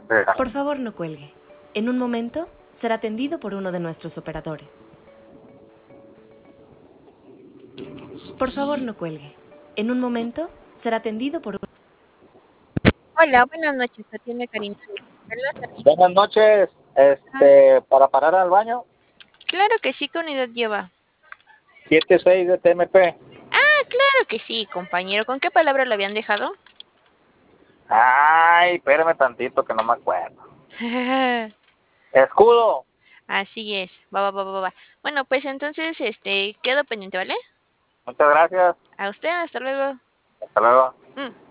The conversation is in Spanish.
Por favor, no cuelgue. En un momento será atendido por uno de nuestros operadores. Por favor, no cuelgue. En un momento será atendido por un... Hola, buenas noches. Atiende Karina de Carlos. Buenas noches, para parar al baño, Claro que sí, ¿qué unidad lleva? 76 de TMP. Ah, claro que sí, compañero. ¿Con qué palabra lo habían dejado? Ay, espérame tantito que no me acuerdo. Escudo. Así es. Va. Bueno, pues entonces, quedo pendiente, ¿vale? Muchas gracias. A usted, hasta luego. Hasta luego. Mm.